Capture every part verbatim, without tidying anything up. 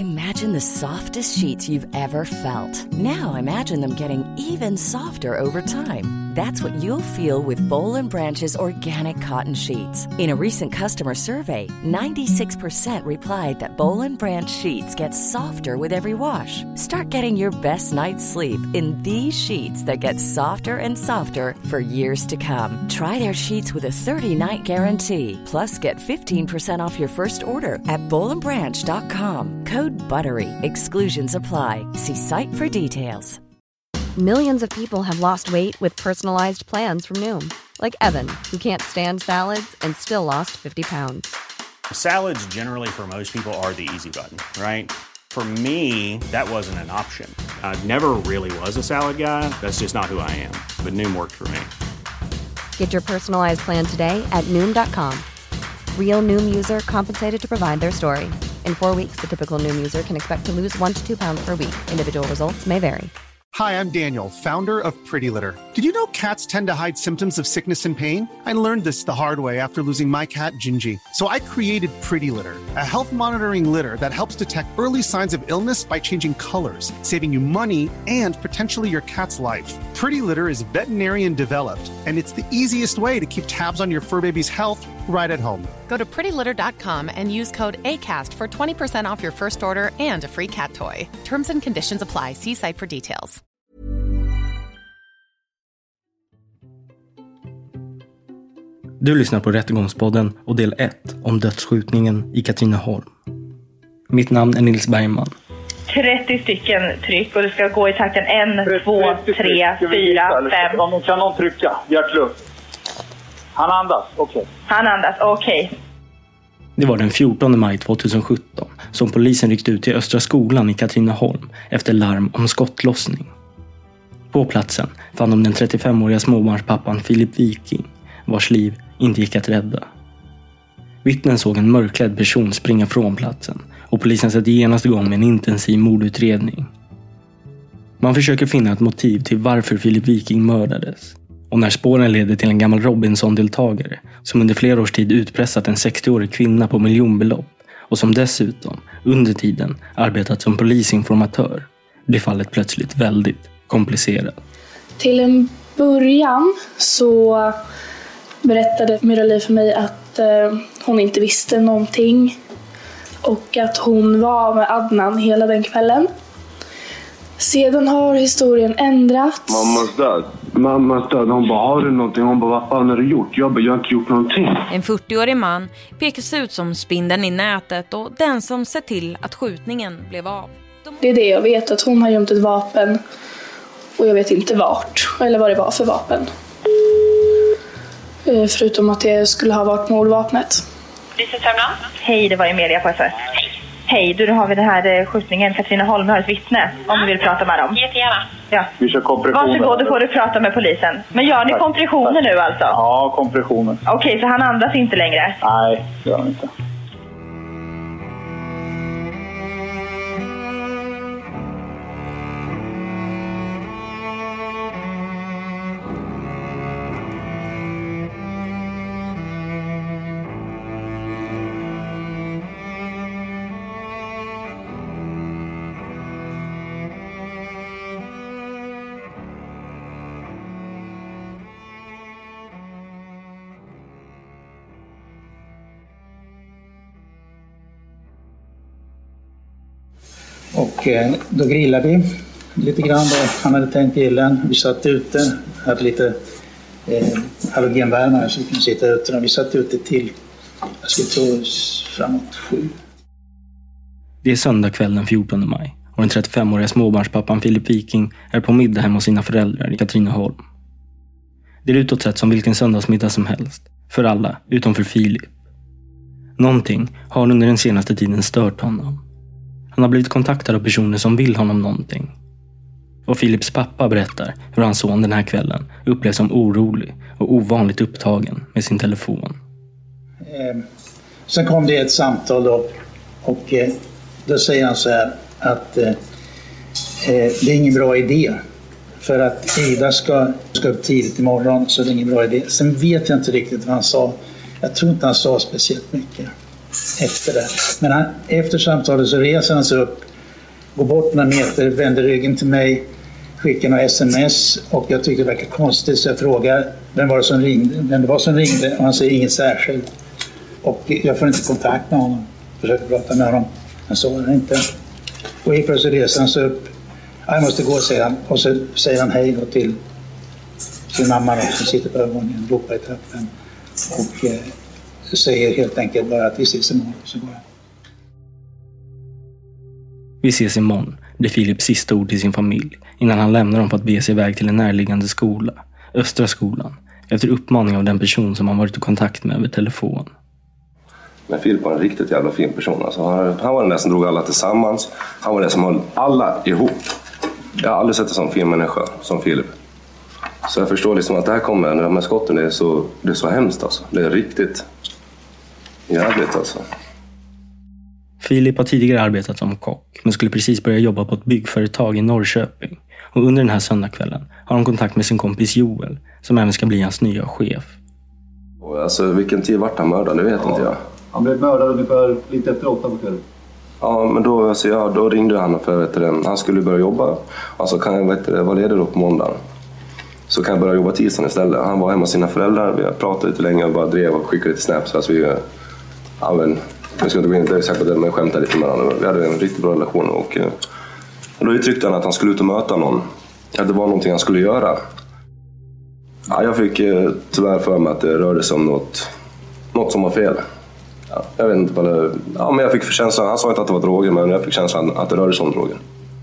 Imagine the softest sheets you've ever felt. Now imagine them getting even softer over time. That's what you'll feel with Boll and Branch's organic cotton sheets. In a recent customer survey, ninety-six percent replied that Boll and Branch sheets get softer with every wash. Start getting your best night's sleep in these sheets that get softer and softer for years to come. Try their sheets with a thirty-night guarantee. Plus, get fifteen percent off your first order at boll and branch dot com. Code BUTTERY. Exclusions apply. See site for details. Millions of people have lost weight with personalized plans from Noom. Like Evan, who can't stand salads and still lost fifty pounds. Salads generally for most people are the easy button, right? For me, that wasn't an option. I never really was a salad guy. That's just not who I am. But Noom worked for me. Get your personalized plan today at noom dot com. Real Noom user compensated to provide their story. In four weeks, the typical Noom user can expect to lose one to two pounds per week. Individual results may vary. Hi, I'm Daniel, founder of Pretty Litter. Did you know cats tend to hide symptoms of sickness and pain? I learned this the hard way after losing my cat, Gingy. So I created Pretty Litter, a health monitoring litter that helps detect early signs of illness by changing colors, saving you money and potentially your cat's life. Pretty Litter is veterinarian developed, and it's the easiest way to keep tabs on your fur baby's health right at home. Go to pretty litter dot com and use code ACAST for twenty percent off your first order and a free cat toy. Terms and conditions apply. See site for details. Du lyssnar på Rättegångspodden och del ett om dödsskjutningen i Katrineholm. Mitt namn är Nils Bergman. trettio stycken tryck och det ska gå i takten ett, två, tre, fyra, fem. Kan någon trycka? Hjärtluft. Han andas, okej. Okay. Han andas, okej. Okay. Det var den fjortonde maj tjugohundrasjutton som polisen ryckte ut till Östra skolan i Katrineholm efter larm om skottlossning. På platsen fann de den trettiofemåriga småbarnspappan Filip Viking, vars liv inte gick att rädda. Vittnen såg en mörklädd person springa från platsen och polisen satte genast igång med en intensiv mordutredning. Man försöker finna ett motiv till varför Filip Viking mördades. Och när spåren leder till en gammal Robinson-deltagare som under flera års tid utpressat en sextioårig kvinna på miljonbelopp och som dessutom under tiden arbetat som polisinformatör, blir fallet plötsligt väldigt komplicerat. Till en början så berättade Myrali för mig att eh, hon inte visste någonting och att hon var med Adnan hela den kvällen. Sedan har historien ändrats. Mammas död. Mammas död. Hon bara, har du någonting? Hon bara, vad fan har du gjort? Jag bara, jag har inte gjort någonting. En fyrtioårig man pekas ut som spindeln i nätet och den som sett till att skjutningen blev av. De... Det är det jag vet, att hon har gömt ett vapen och jag vet inte vart eller vad det var för vapen. Förutom att det skulle ha varit mordvapnet. Hej, det var Emilia på S S. Hej. Hej, du har vi den här skjutningen. Katrineholm har ett vittne om du vill prata med dem. Jättegärna. Ja. Vi kör kompressioner. Varsågod, då får du prata med polisen. Men gör ni kompressioner nu alltså? Ja, kompressioner. Okej, okay, så han andas inte längre? Nej, det gör han inte. Och eh, då grillade vi lite grann då. Han hade tänkt grillen. Vi satt ute, hade lite eh, halogenvärmare så vi kunde sitta ute. Och vi satt ute till, jag skulle tro, framåt sju. Det är söndag kväll den fjortonde maj och den trettiofemåriga småbarnspappan Filip Viking är på middag hemma hos sina föräldrar i Katrineholm. Det är utåt sett som vilken söndagsmiddag som helst. För alla, utom för Filip. Någonting har under den senaste tiden stört honom. Han har blivit kontaktad av personer som vill honom någonting. Och Filips pappa berättar hur hans son den här kvällen upplevs som orolig och ovanligt upptagen med sin telefon. Eh, sen kom det ett samtal då, och eh, då säger han så här att eh, det är ingen bra idé. För att Ida ska, ska upp tidigt imorgon, så det är ingen bra idé. Sen vet jag inte riktigt vad han sa. Jag tror inte han sa speciellt mycket. efter det. Men han, efter samtalet så reser han sig upp, går bort några meter, vänder ryggen till mig, skickar några sms och jag tycker det verkar konstigt så jag frågar vem var det som ringde, vem det var som ringde och han säger inget särskilt. Och jag får inte kontakt med honom, försöker prata med honom, han svarar inte. Och helt plötsligt reser han sig upp, jag måste gå, säger han, och så säger han hej då till sin mamma då, som sitter på övervåningen, ropar i trappen och eh, säger helt enkelt bara att vi ses imorgon, så går jag. Vi ses imorgon, blir Filips sista ord till sin familj innan han lämnar dem för att bege sig iväg till en närliggande skola, Östra skolan, efter uppmaning av den person som han varit i kontakt med över telefon. Men Filip var en riktigt jävla fin person. Alltså, han, han var den där som drog alla tillsammans. Han var den som höll alla ihop. Jag har aldrig sett en sån fin människa som Filip. Så jag förstår liksom att det här kommer, när de här skotten är så, det är så hemskt alltså. Det är riktigt jävligt alltså. Filip har tidigare arbetat som kock men skulle precis börja jobba på ett byggföretag i Norrköping. Och under den här söndagskvällen har han kontakt med sin kompis Joel som även ska bli hans nya chef. Alltså vilken tid vart han mördad, det vet ja. inte jag. Han blev mördad ungefär lite efter åtta på kvällen. Ja, men då, alltså, ja, då ringde han för vet du, han skulle börja jobba. Alltså kan jag vet du, vara ledig då på måndagen. Så kan jag börja jobba tisdagen istället. Han var hemma med sina föräldrar, vi har pratat lite länge och bara drev och skickade lite snaps. Alltså vi, ja men, jag ska inte gå in det exakt på det, men jag skämtade lite med honom. Vi hade en riktigt bra relation och, och då uttryckte han att han skulle ut och möta någon. Att det var någonting han skulle göra. Ja, jag fick tyvärr för mig att det rörde sig om något, något som var fel. Ja, jag vet inte vad det, ja, men jag fick för känslan, han sa inte att det var droger, men jag fick känslan att det rörde sig om droger.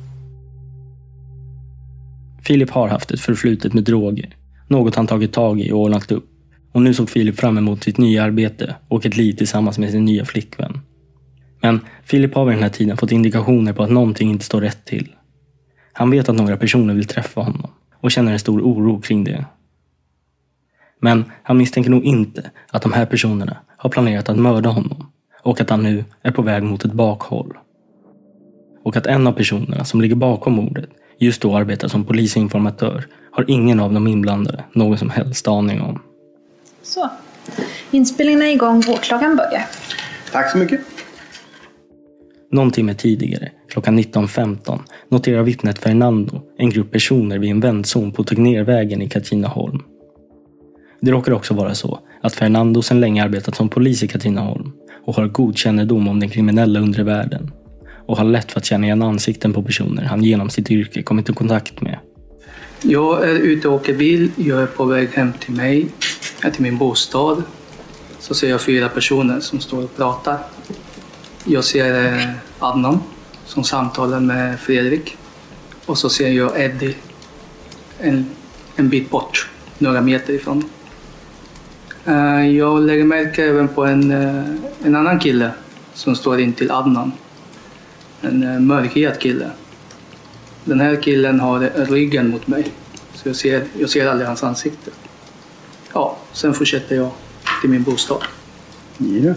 Filip har haft ett förflutet med droger, något han tagit tag i och ordnat upp. Och nu såg Filip fram emot sitt nya arbete och ett liv tillsammans med sin nya flickvän. Men Filip har vid den här tiden fått indikationer på att någonting inte står rätt till. Han vet att några personer vill träffa honom och känner en stor oro kring det. Men han misstänker nog inte att de här personerna har planerat att mörda honom och att han nu är på väg mot ett bakhåll. Och att en av personerna som ligger bakom mordet just då arbetar som polisinformatör har ingen av de inblandade någon som helst aning om. Så, inspelningen är igång, vårdklockan börjar. Tack så mycket. Någon timme tidigare, klockan nitton femton, noterar vittnet Fernando en grupp personer vid en vändzon på Tegnervägen i Katrineholm. Det råkar också vara så att Fernando sedan länge arbetat som polis i Katrineholm och har god kännedom om den kriminella undre världen och har lätt för att känna igen ansikten på personer han genom sitt yrke kommit i kontakt med. Jag är ute och åker bil, jag är på väg hem till mig, till min bostad. Så ser jag fyra personer som står och pratar. Jag ser Adnan som samtalar med Fredrik. Och så ser jag Eddie en, en bit bort, några meter ifrån. Jag lägger märke även på en, en annan kille som står in till Adnan. En mörkhyad kille. Den här killen har ryggen mot mig. Så jag ser, jag ser aldrig hans ansikte. Ja, sen fortsätter jag till min bostad. Ja.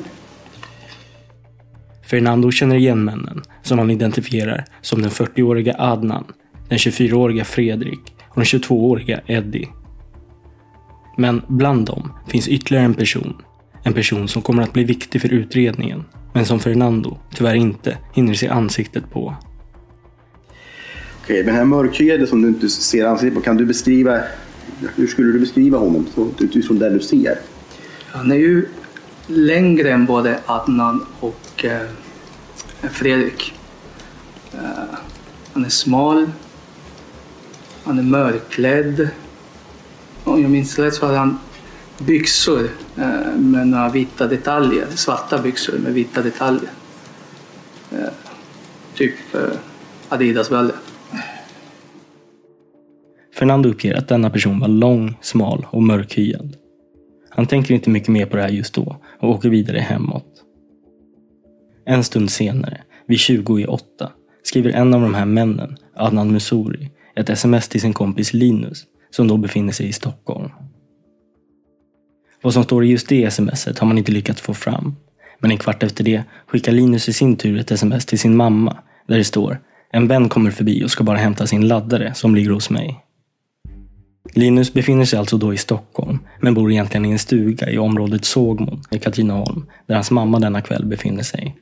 Fernando känner igen männen som han identifierar som den fyrtioåriga Adnan, den tjugofyraåriga Fredrik och den tjugotvååriga Eddie. Men bland dem finns ytterligare en person. En person som kommer att bli viktig för utredningen, men som Fernando tyvärr inte hinner se ansiktet på. Okej, den här mörkhyade som du inte ser ansiktet på, kan du beskriva, hur skulle du beskriva honom utifrån det du ser? Han är ju längre än både Adnan och eh, Fredrik. Eh, han är smal. Han är mörkklädd. Om jag minns rätt så har han byxor eh, med några vita detaljer. Svarta byxor med vita detaljer. Eh, typ eh, Adidas-brallor. Fernando uppger att denna person var lång, smal och mörkhyad. Han tänker inte mycket mer på det här just då och åker vidare hemåt. En stund senare, vid tjugo i åtta, skriver en av de här männen, Adnan Musuri, ett sms till sin kompis Linus som då befinner sig i Stockholm. Vad som står i just det smset har man inte lyckats få fram. Men en kvart efter det skickar Linus i sin tur ett sms till sin mamma där det står: en vän kommer förbi och ska bara hämta sin laddare som ligger hos mig. Linus befinner sig alltså då i Stockholm, men bor egentligen i en stuga i området Sågmon i Katrineholm, där hans mamma denna kväll befinner sig.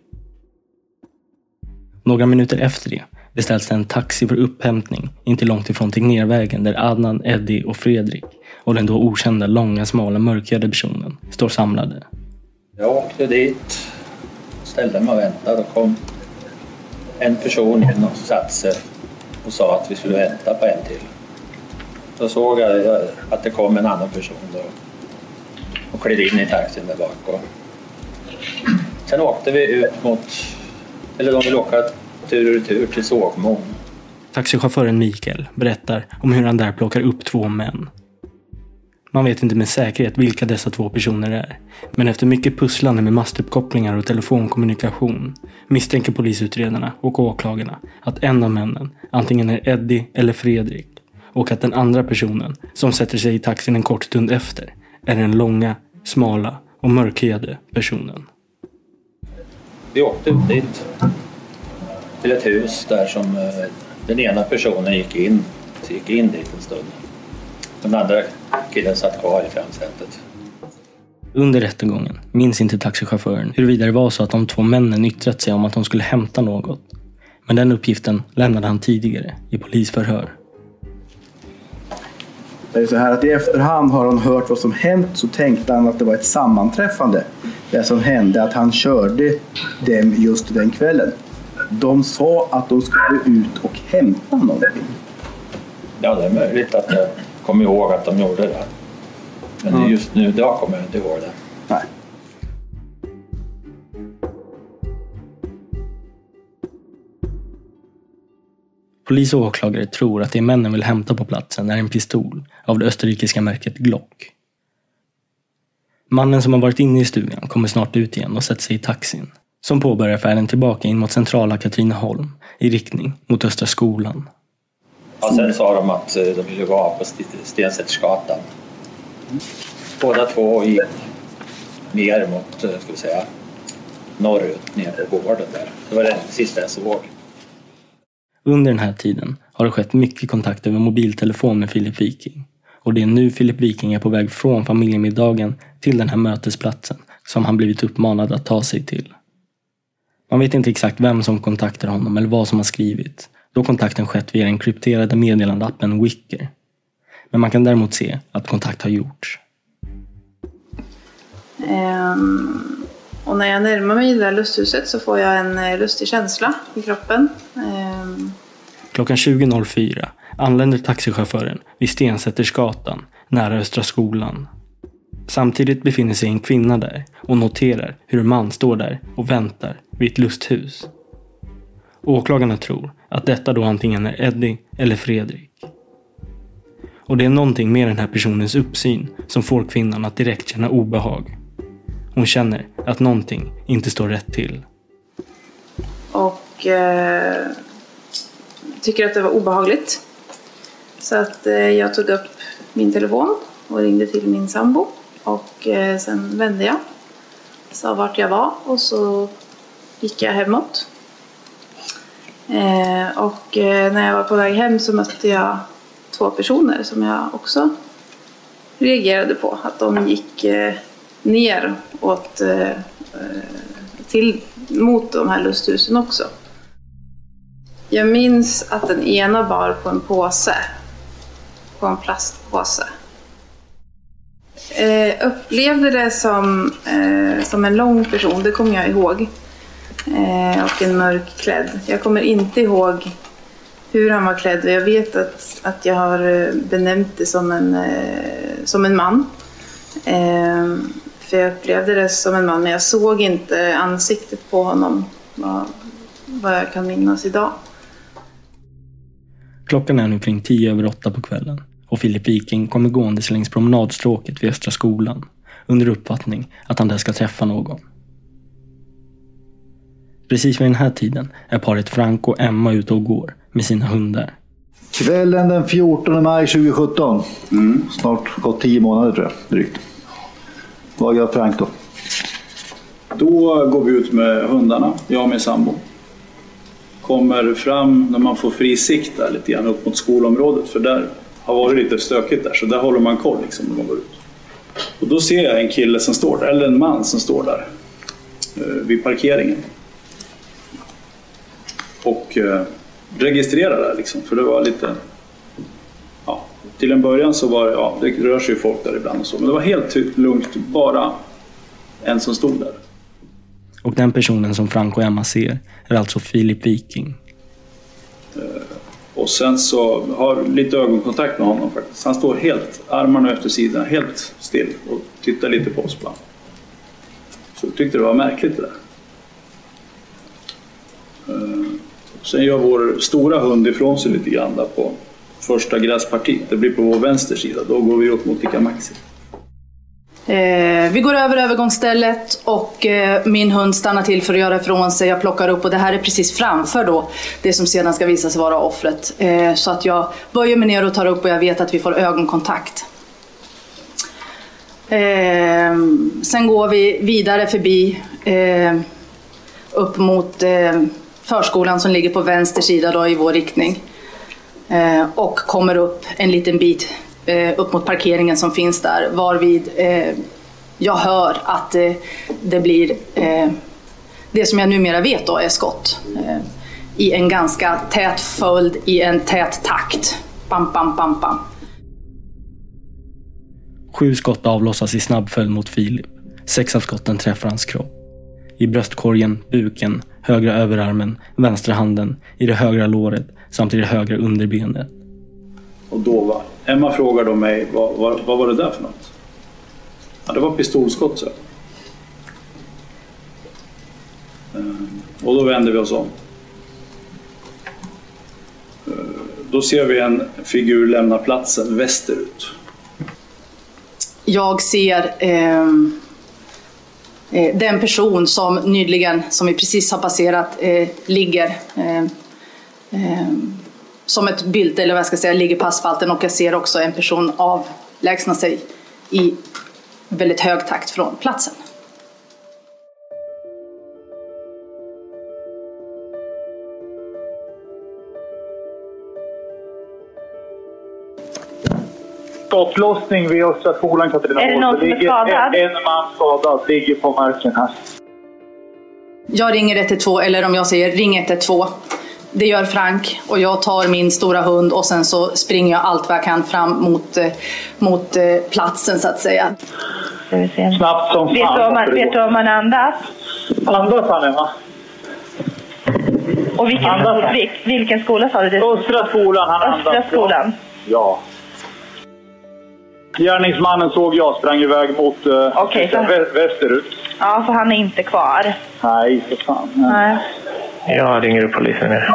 Några minuter efter det beställs en taxi för upphämtning inte långt ifrån Tegnérvägen, där Adnan, Eddie och Fredrik och den då okända, långa, smala, mörkhyade personen står samlade. Jag åkte dit, ställde mig och väntade och kom en person in och satte sig och sa att vi skulle vänta på en till. Då såg jag att det kom en annan person då och klev in i taxin där bak. Och sen åkte vi ut mot, eller de ville åka tur och tur till Sågmon. Taxichauffören Mikael berättar om hur han där plockar upp två män. Man vet inte med säkerhet vilka dessa två personer är, men efter mycket pusslande med mastuppkopplingar och telefonkommunikation misstänker polisutredarna och åklagarna att en av männen antingen är Eddie eller Fredrik, och att den andra personen som sätter sig i taxin en kort stund efter är den långa, smala och mörkhyade personen. Vi åkte ut dit till ett hus där som den ena personen gick in, så gick in dit en stund. Den andra killen satt kvar i framsätet. Under rättegången minns inte taxichauffören huruvida det var så att de två männen yttrat sig om att de skulle hämta något. Men den uppgiften lämnade han tidigare i polisförhör. Det är så här att i efterhand har han hört vad som hänt, så tänkte han att det var ett sammanträffande. Det som hände att han körde dem just den kvällen. De sa att de skulle ut och hämta någonting. Ja, det är möjligt att jag kommer ihåg att de gjorde det. Men mm. just nu då kommer jag inte ihåg det. Nej. Polis och åklagare tror att det männen vill hämta på platsen är en pistol av det österrikiska märket Glock. Mannen som har varit inne i stugan kommer snart ut igen och sätter sig i taxin, som påbörjar färden tillbaka in mot centrala Katrineholm i riktning mot Östra skolan. Ja, sen sa de att de ville gå av på Stensättersgatan. Båda två gick ner mot, ska vi säga, norrut, ner på gården där. Det var det sista jag såg. Under den här tiden har det skett mycket kontakt över mobiltelefon med Filip Viking. Och det är nu Filip Viking är på väg från familjemiddagen till den här mötesplatsen som han blivit uppmanad att ta sig till. Man vet inte exakt vem som kontaktar honom eller vad som har skrivit, då kontakten skett via den krypterade meddelandeappen Wicker. Men man kan däremot se att kontakt har gjorts. Um, och när jag närmar mig det där lusthuset så får jag en lustig känsla i kroppen. Um... Klockan tjugo noll fyra anländer taxichauffören vid Stensättersgatan nära Östra skolan. Samtidigt befinner sig en kvinna där och noterar hur en man står där och väntar vid ett lusthus. Åklagarna tror att detta då antingen är Eddie eller Fredrik. Och det är någonting med den här personens uppsyn som får kvinnan att direkt känna obehag. Hon känner att någonting inte står rätt till. Och eh, tycker att det var obehagligt. Så att eh, jag tog upp min telefon och ringde till min sambo. Och eh, sen vände jag. Sa vart jag var och så gick jag hemåt. Eh, och eh, när jag var på väg hem så mötte jag två personer som jag också reagerade på. Att de gick eh, ner åt, eh, till, mot de här lusthusen också. Jag minns att den ena bar på en påse. På en plastpåse. Eh, upplevde det som, eh, som en lång person, det kommer jag ihåg. Eh, och en mörkklädd. Jag kommer inte ihåg hur han var klädd. Jag vet att, att jag har benämnt det som en, eh, som en man. Eh, för jag upplevde det som en man, men jag såg inte ansiktet på honom. Vad, vad jag kan minnas idag. Klockan är nu kring tio över åtta på kvällen. Och Filip Viking kommer gående längs promenadstråket vid Östra skolan. Under uppfattning att han där ska träffa någon. Precis vid den här tiden är paret Frank och Emma ute och går med sina hundar. Kvällen den fjortonde maj tjugosjutton. Mm. Snart gått tio månader tror jag, drygt. Vad gör Frank då? Då går vi ut med hundarna, jag och min sambo. Kommer fram när man får fri sikt där, lite grann upp mot skolområdet. För där har varit lite stökigt där, så där håller man koll liksom när man går ut. Och då ser jag en kille som står där, eller en man som står där eh, vid parkeringen. Och eh, registrerar där liksom, för det var lite... Ja, till en början så var det, ja, det rör sig ju folk där ibland och så, men det var helt lugnt, bara en som stod där. Och den personen som Frank och Emma ser är alltså Filip Viking. Eh, och sen så har lite ögonkontakt med honom faktiskt. Han står helt, armarna efter sidan, helt still och tittar lite på oss ibland. Så jag tyckte det var märkligt det där. Eh, sen gör vår stora hund ifrån sig lite grann där på första gräspartiet. Det blir på vår vänster sida. Då går vi upp mot Ica Maxi. Eh, vi går över övergångsstället och eh, min hund stannar till för att göra ifrån sig. Jag plockar upp och det här är precis framför då det som sedan ska visa sig vara offret. Eh, så att jag böjer mig ner och tar upp och jag vet att vi får ögonkontakt. Eh, sen går vi vidare förbi eh, upp mot eh, förskolan som ligger på vänster sida då i vår riktning. Eh, och kommer upp en liten bit eh, upp mot parkeringen som finns där, varvid eh, jag hör att eh, det blir eh, det som jag numera vet då är skott eh, i en ganska tät följd, i en tät takt. Bam, bam, bam, bam. Sju skott avlossas i snabb följd mot Filip. Sex av skotten träffar hans kropp. I bröstkorgen, buken, högra överarmen, vänstra handen, i det högra låret samt i det högra underbenet. Och då var Emma frågade mig, vad, vad, vad var det där för något? Ja, det var pistolskott, så. Och då vände vi oss om. Då ser vi en figur lämna platsen västerut. Jag ser eh, den person som nyligen, som vi precis har passerat, eh, ligger eh, eh, som ett bild, eller vad jag ska säga, ligger på asfalten, och jag ser också en person avlägsna sig i väldigt hög takt från platsen. Skottlossning vid Östra skolan, Katarina. Är det någon som är skadad? En, en man skadad, ligger på marken här. Jag ringer ett ett två, eller om jag säger ring ett ett två. Det gör Frank och jag tar min stora hund och sen så springer jag allt vad jag kan fram mot, mot platsen, så att säga. Snabbt som fan. Vet du om man, vet du om man andas? Andas han, Emma. Och vilken, skola, vil, vilken skola sa du? Östra skolan, han andas. Östra skolan? Ja. Gärningsmannen såg jag sprang iväg mot uh, okay, så... vä- västerut. Ja, så han är inte kvar? Nej, för fan. Nej. Jag ringer upp polisen nu.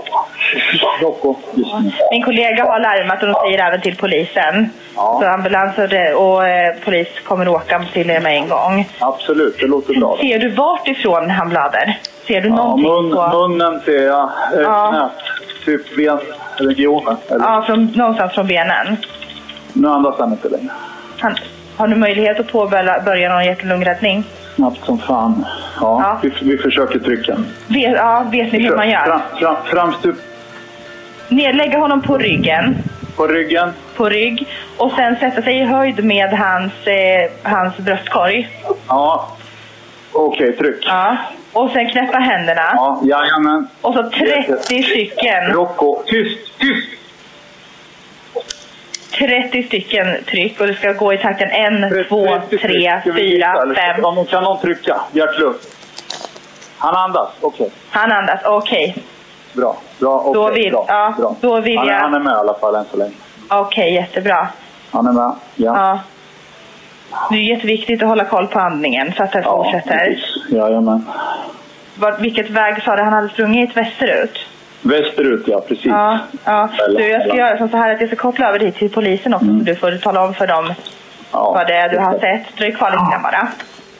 Min kollega har larmat och de säger även till polisen. Ja. Så ambulans och, det, och eh, polis kommer åka till er med en gång. Absolut, det låter bra. Ser du vart ifrån han blöder? Ser du ja, någonting mun, på? Munnen ser jag. Eh, ja. Knät. Typ benregionen. Eller? Ja, från, någonstans från benen. Nu andas han inte längre. Han, har du möjlighet att påbörja någon hjärt-lungräddning? Snabbt som fan. Ja, ja. Vi, vi försöker trycka. Vet, ja, vet ni hur man gör? Fram, fram, framstup. Nedlägga honom på ryggen. På ryggen? På rygg. Och sen sätta sig i höjd med hans, eh, hans bröstkorg. Ja. Okej, okay, tryck. Ja. Och sen knäppa händerna. Ja, jajamän. Och så trettio stycken. Rocco, tyst, tyst! trettio stycken tryck och det ska gå i takten en, två, tre, fyra, fem. Om kan någon trycka, hjärtlugn. Han andas, okej. Okay. Han andas, okej. Okay. Bra, bra, okej. Okay, då vill, bra, ja, bra. Då vill han, jag... han är med i alla fall än så länge. Okej, okay, jättebra. Han är med, ja. ja. Det är jätteviktigt att hålla koll på andningen så att det ja, fortsätter. Jajamän. Var, vilket väg sa du han hade sprungit? Västerut? Västerut, ja, precis. Ja, ja. Du, jag ska göra så här att jag ska koppla över dit till polisen också. Mm. Så du får tala om för dem ja, vad det är du har sett. Dröj kvar lite grann bara.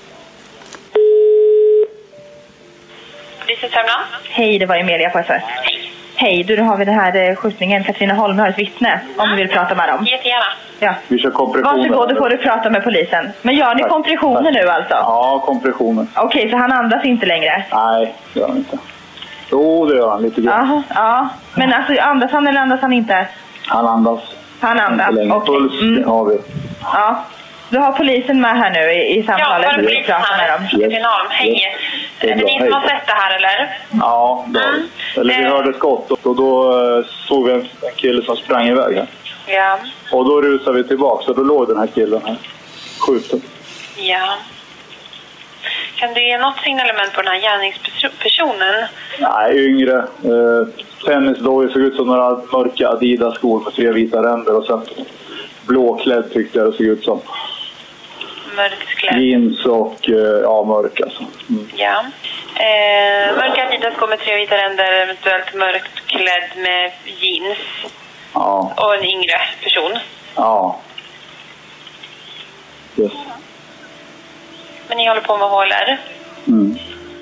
Polisen Sörmland. Hej, det var Emilia på S S. Hej. Hej, du, nu har vi den här skjutningen. Katarina Holm har ett vittne. Om du vill prata med dem. Jättegärna. Ja. Vi kör kompressioner. Varsågod, då får du prata med polisen. Men gör ni kompressioner nu alltså? Ja, kompressioner. Okej, okay, så han andas inte längre? Nej, det gör han inte. Jo, det gör han lite grann. Aha, ja, men alltså andas han eller andas han inte? Han andas. Han andas. Puls mm. har vi. Ja. Du har polisen med här nu i, i samtalet. Ja, polisen här. Katrin Holm, hej. Är det ni som har sett det här eller? Ja, då. Mm. Eller vi hörde skott och då uh, såg vi en, en kille som sprang iväg här. Ja. Och då rusade vi tillbaka och då låg den här killen här skjuten. Ja. Kan du ge något signalement på den här gärningspersonen? Nej, yngre. Uh, tennisdojor såg ut som några mörka Adidas-skor med tre vita ränder och sen blåklädd tyckte jag det såg ut som. Mörkklädd. Jeans och uh, ja, mörk alltså. Mm. Ja. Eh, mörka Adidas-skor med tre vita ränder, eventuellt mörkklädd med jeans. Ja. Och en yngre person. Ja. Yes. Men ni håller på med H L R? Mm.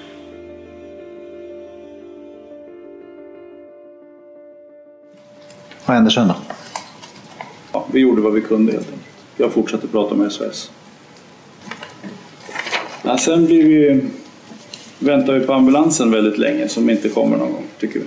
Vad hände sen då? Ja, vi gjorde vad vi kunde helt enkelt. Jag fortsatte prata med S O S. Ja, sen blir vi, väntar vi på ambulansen väldigt länge som inte kommer någon gång, tycker vi.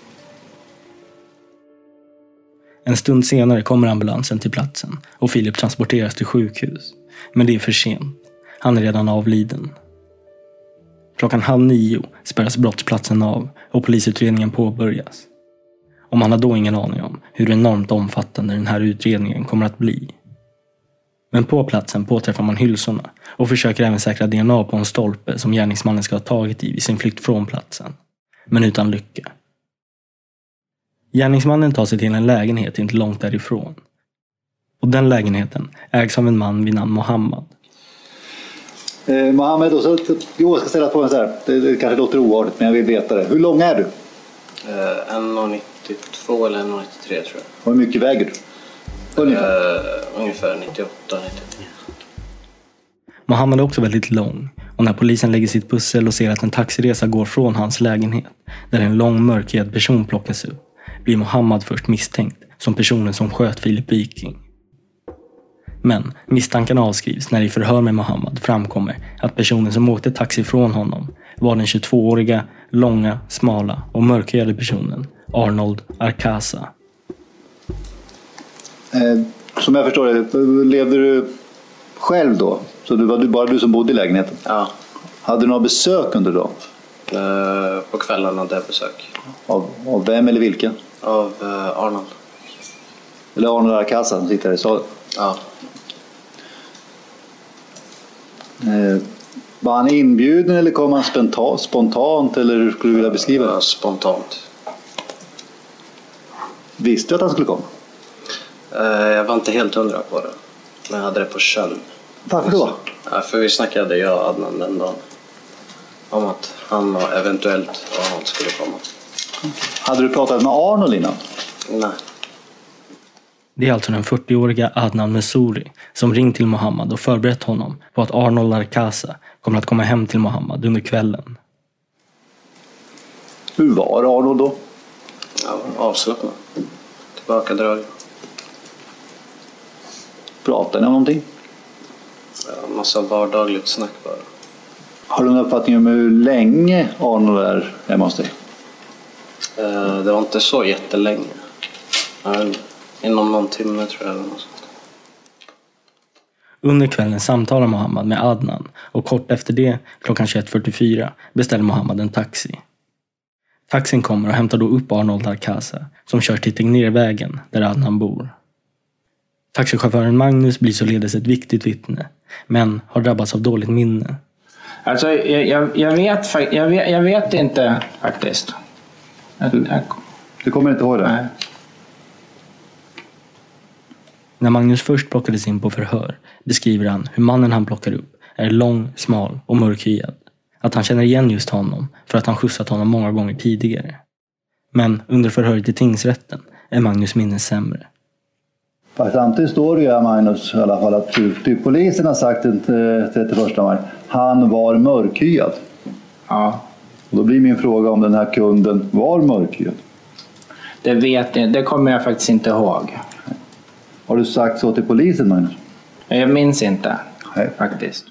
En stund senare kommer ambulansen till platsen och Filip transporteras till sjukhus. Men det är för sent. Han är redan avliden. Klockan halv nio spärras brottsplatsen av och polisutredningen påbörjas. Och man har då ingen aning om hur enormt omfattande den här utredningen kommer att bli. Men på platsen påträffar man hylsorna och försöker även säkra D N A på en stolpe som gärningsmannen ska ha tagit i vid sin flykt från platsen. Men utan lycka. Gärningsmannen tar sig till en lägenhet inte långt därifrån. Och den lägenheten ägs av en man vid namn Mohammad. Eh, Mohammed, och så, jo, jag ska ställa frågan så här. Det, det kanske låter oartigt, men jag vill veta det. Hur lång är du? Eh, en komma nittiotvå eller en komma nittiotre tror jag. Hur mycket väger du? Ungefär? Eh, ungefär nittioåtta nittionio. Mohammad är också väldigt lång. Och när polisen lägger sitt pussel och ser att en taxiresa går från hans lägenhet, där en lång mörkhyad person plockas upp, blir Mohammad först misstänkt som personen som sköt Filip Viking. Men misstankarna avskrivs när i förhör med Mohammad framkommer att personen som åkte taxi från honom var den tjugotvååriga, långa, smala och mörkhyade personen Arnold Arkaza. Eh, som jag förstår det, levde du själv då? Så det var du, bara du som bodde i lägenheten? Ja. Hade du några besök under dagen? Eh, på kvällen hade jag besök. Av, av vem eller vilka? Av eh, Arnold. Eller Arnold Arkaza som sitter här i salen? Ja. Eh, var han inbjuden eller kom han spontant, spontant eller hur skulle du vilja beskriva det? Ja, spontant. Visste du att han skulle komma? Eh, jag var inte helt hundra på det. Men jag hade det på känn. Varför då? Ja, för vi snackade jag och Adnan den dagen om att han och eventuellt Arnold skulle komma. Hade du pratat med Arnold innan? Nej. Det är alltså den fyrtioåriga Adnan Messouri som ringt till Mohammad och förberett honom på att Arnold Arkaza kommer att komma hem till Mohammad under kvällen. Hur var Arnold då? Ja, avslappnad. Tillbakadrag. Pratade ni om någonting? Ja, massa vardagligt snack bara. Har du någon uppfattning om hur länge Arnold är hemma hos dig? Eh, det var inte så jättelänge. Men inom någon timme tror jag. Eller något sånt. Under kvällen samtalar Mohammad med Adnan och kort efter det, klockan tjugoett fyrtiofyra, beställer Mohammad en taxi. Taxin kommer och hämtar då upp Arnold Arkaza som kör till Tegnérvägen där Adnan bor. Taxichauffören Magnus blir således ett viktigt vittne, men har drabbats av dåligt minne. Alltså, jag, jag, jag, vet, jag, vet, jag vet inte faktiskt. Du, du kommer inte ihåg det? Nej. När Magnus först plockades in på förhör beskriver han hur mannen han plockar upp är lång, smal och mörkhyad. Att han känner igen just honom för att han skjutsat honom många gånger tidigare. Men under förhöret i tingsrätten är Magnus minne sämre. Fast samtidigt står det ju, Magnus, i alla fall att typ polisen har sagt den trettioförsta maj. Han var mörkhyad. Ja. Och då blir min fråga om den här kunden var mörkhyad. Det vet jag, det kommer jag faktiskt inte ihåg. Har du sagt så till polisen, Magnus? Jag minns inte. Nej. Faktiskt.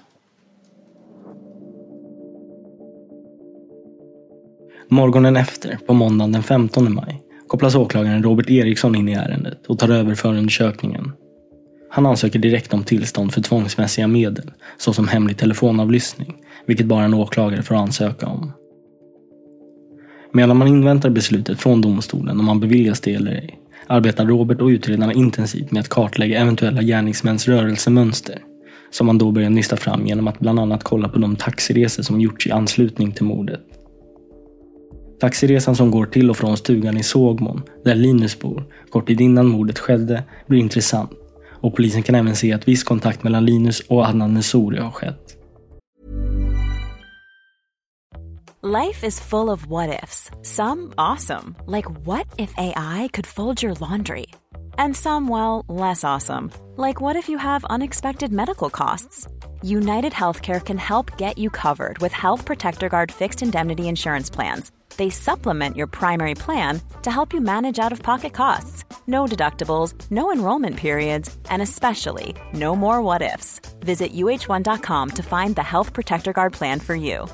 Morgonen efter, på måndagen den femtonde maj, kopplas åklagaren Robert Eriksson in i ärendet och tar över förundersökningen. Han ansöker direkt om tillstånd för tvångsmässiga medel, såsom hemlig telefonavlyssning, vilket bara en åklagare får ansöka om. Medan man inväntar beslutet från domstolen om man beviljas det eller ej, arbetar Robert och utredarna intensivt med att kartlägga eventuella gärningsmäns rörelsemönster, som man då börjar nysta fram genom att bland annat kolla på de taxiresor som gjorts i anslutning till mordet. Taxiresan som går till och från stugan i Sågmån, där Linus bor, kort tid innan mordet skedde, blir intressant, och polisen kan även se att viss kontakt mellan Linus och Adnan Nesuri har skett. Life is full of what-ifs. Some awesome, like what if A I could fold your laundry? And some, well, less awesome, like what if you have unexpected medical costs? United Healthcare can help get you covered with Health Protector Guard fixed indemnity insurance plans. They supplement your primary plan to help you manage out-of-pocket costs. No deductibles, no enrollment periods, and especially no more what-ifs. Visit U H one dot com to find the Health Protector Guard plan for you.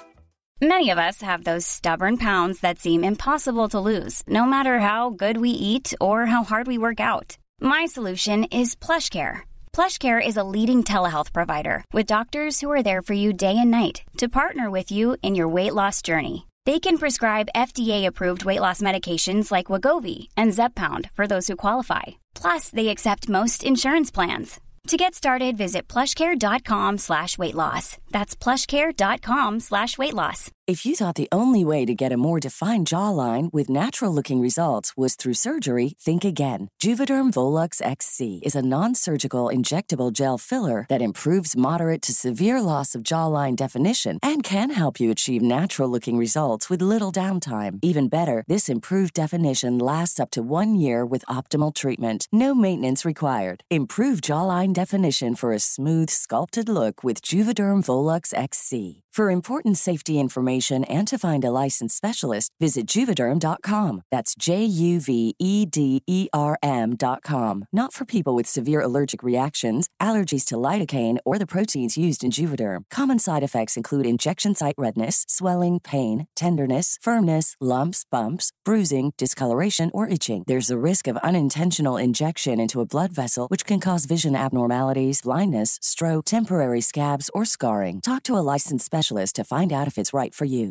Many of us have those stubborn pounds that seem impossible to lose, no matter how good we eat or how hard we work out. My solution is PlushCare. PlushCare is a leading telehealth provider with doctors who are there for you day and night to partner with you in your weight loss journey. They can prescribe F D A-approved weight loss medications like Wegovy and Zepbound for those who qualify. Plus, they accept most insurance plans. To get started, visit plushcare.com slash weight loss. That's plushcare.com slash weight loss. If you thought the only way to get a more defined jawline with natural-looking results was through surgery, think again. Juvederm Volux X C is a non-surgical injectable gel filler that improves moderate to severe loss of jawline definition and can help you achieve natural-looking results with little downtime. Even better, this improved definition lasts up to one year with optimal treatment. No maintenance required. Improve jawline definition for a smooth, sculpted look with Juvederm Volux X C. For important safety information and to find a licensed specialist, visit Juvederm dot com. That's J U V E D E R M dot com. Not for people with severe allergic reactions, allergies to lidocaine, or the proteins used in Juvederm. Common side effects include injection site redness, swelling, pain, tenderness, firmness, lumps, bumps, bruising, discoloration, or itching. There's a risk of unintentional injection into a blood vessel, which can cause vision abnormalities, blindness, stroke, temporary scabs, or scarring. Talk to a licensed specialist to find out if it's right for you.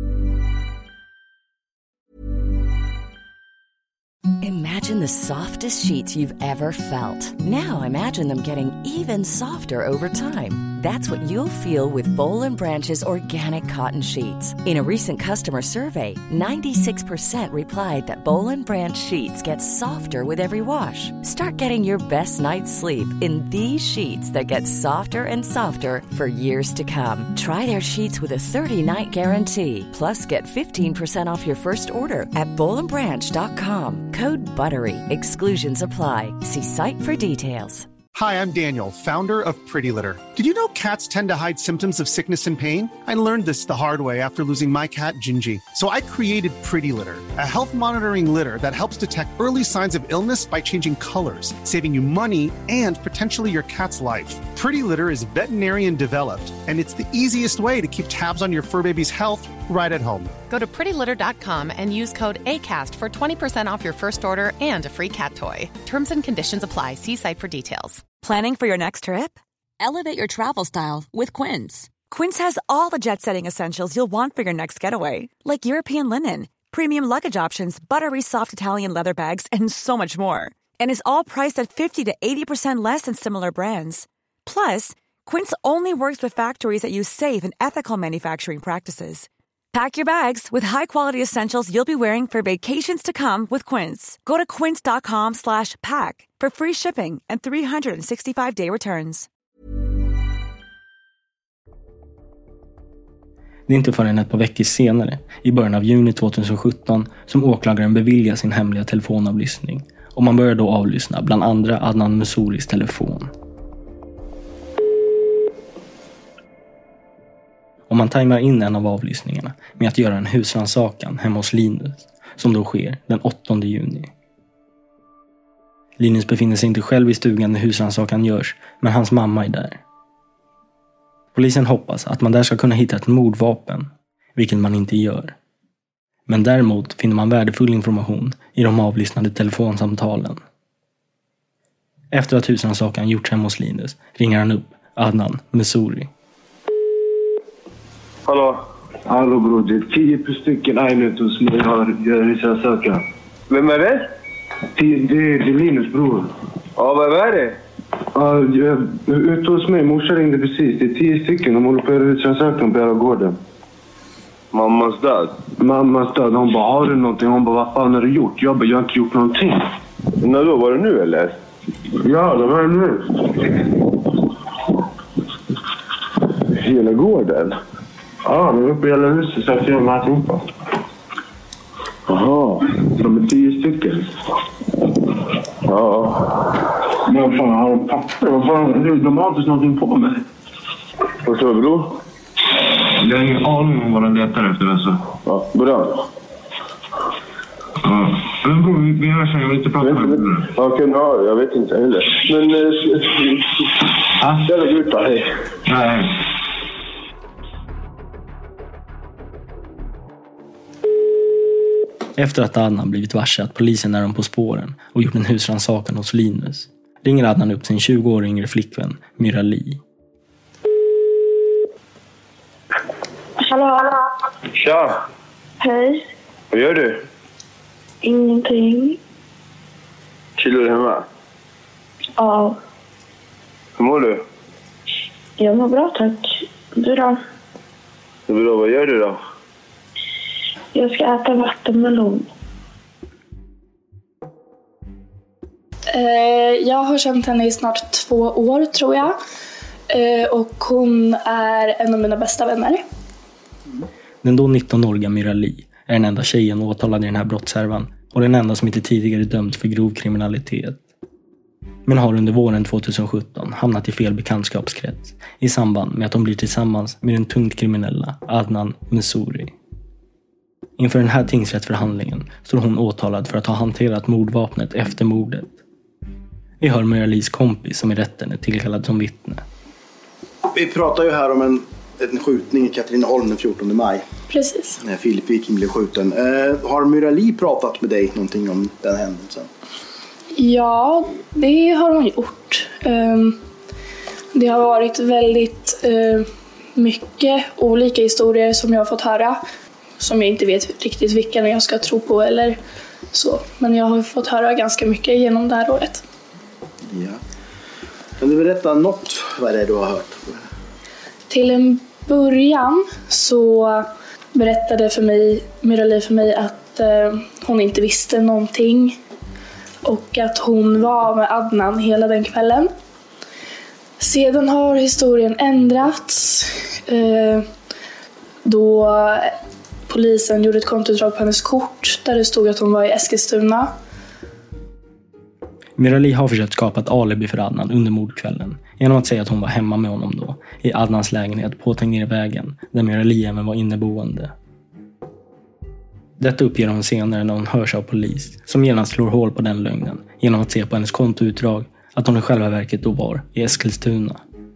Imagine the softest sheets you've ever felt. Now imagine them getting even softer over time. That's what you'll feel with Boll and Branch's organic cotton sheets. In a recent customer survey, ninety-six percent replied that Boll and Branch sheets get softer with every wash. Start getting your best night's sleep in these sheets that get softer and softer for years to come. Try their sheets with a thirty-night guarantee. Plus, get fifteen percent off your first order at boll and branch dot com. Code BUTTERY. Exclusions apply. See site for details. Hi, I'm Daniel, founder of Pretty Litter. Did you know cats tend to hide symptoms of sickness and pain? I learned this the hard way after losing my cat, Gingy. So I created Pretty Litter, a health monitoring litter that helps detect early signs of illness by changing colors, saving you money and potentially your cat's life. Pretty Litter is veterinarian developed, and it's the easiest way to keep tabs on your fur baby's health right at home. Go to pretty litter dot com and use code ACAST for twenty percent off your first order and a free cat toy. Terms and conditions apply. See site for details. Planning for your next trip? Elevate your travel style with Quince. Quince has all the jet-setting essentials you'll want for your next getaway, like European linen, premium luggage options, buttery soft Italian leather bags, and so much more. And is all priced at fifty to eighty percent less than similar brands. Plus, Quince only works with factories that use safe and ethical manufacturing practices. Pack your bags with high-quality essentials you'll be wearing for vacations to come with Quince. Go to quince dot com slash pack for free shipping and three sixty-five day returns. Det är inte förrän ett par veckor senare, i början av juni tjugohundrasjutton, som åklagaren beviljar sin hemliga telefonavlyssning. Och man börjar då avlyssna bland andra Adnan Nesuris telefon. Och man tajmar in en av avlyssningarna med att göra en husrannsakan hemma hos Linus, som då sker den åttonde juni. Linus befinner sig inte själv i stugan när husrannsakan görs, men hans mamma är där. Polisen hoppas att man där ska kunna hitta ett mordvapen, vilket man inte gör. Men däremot finner man värdefull information i de avlyssnade telefonsamtalen. Efter att husrannsakan gjorts hemma hos Linus ringer han upp Adnan Messouri. Hallå? Hallå bror, det är tio stycken Ainet hos mig har husrannsakan. Vem är det? Det, det, det är Linus bror. Ja, vad är det? Ja, ute hos mig, morsan ringde precis. Det är tio stycken, de håller på att göra husrannsakan på gården. Mammas död? Mammas död, hon bara, har du någonting? Hon bara, vad fan har du gjort? Jag bara, jag har inte gjort någonting. När då, var det nu eller? Ja, det var nu. Hela gården? Ja, de är uppe i hela huset så jag ser dem alltihopa. Jaha. De är tio stycken. Ja. Men vad fan, har de papper? Vad fan, de har inte någonting på mig. Vad sa du bror? Jag har ingen aning om vad de letar efter alltså. Ja, bra. Ja. Men bror, vi, vi hörs sen, jag vill inte prata med dig. Okej, ja, jag vet inte heller. Men... Ja? Jag lägger ut det, hej. Nej. Efter att Adnan blivit varse att polisen är dem på spåren och gjort en husrannsakan hos Linus ringer Adnan upp sin tjugo år yngre flickvän Mirali. Hallå? Tja! Hej. Vad gör du? Ingenting. Chillar du hemma? Ja. Hur mår du? Jag mår bra, tack. Du då? Det är bra. Vad gör du då? Jag ska äta vattenmelon. Jag har känt henne i snart två år, tror jag. Och hon är en av mina bästa vänner. Den då nitton-åriga Mirali är den enda tjejen åtalad i den här brottshärvan och den enda som inte tidigare dömts för grov kriminalitet. Men har under våren tjugohundrasjutton hamnat i fel bekantskapskrets i samband med att de blir tillsammans med den tungt kriminella Adnan Messouri. Inför den här tingsrättsförhandlingen står hon åtalad för att ha hanterat mordvapnet efter mordet. Vi hör Miralis kompis som i rätten är tillkallad som vittne. Vi pratar ju här om en, en skjutning i Katrineholm den fjortonde maj. Precis. När Filip Viking blev skjuten. Eh, har Mirali pratat med dig någonting om den händelsen? Ja, det har hon gjort. Um, det har varit väldigt uh, mycket olika historier som jag har fått höra. Som jag inte vet riktigt vilka jag ska tro på eller så. Men jag har fått höra ganska mycket genom det här året. Ja. Kan du berätta något vad det är du har hört? Till en början så berättade för mig, Mirali för mig att eh, hon inte visste någonting. Och att hon var med Adnan hela den kvällen. Sedan har historien ändrats. Eh, då polisen gjorde ett kontoutdrag på hennes kort där det stod att hon var i Eskilstuna. Mirali har försökt skapa ett alibi för Adnan under mordkvällen genom att säga att hon var hemma med honom då i Adnans lägenhet på Tegnérvägen där Mirali även var inneboende. Detta uppger hon senare när hon hörs av polis som genast slår hål på den lögnen genom att se på hennes kontoutdrag att hon i själva verket då var i Eskilstuna.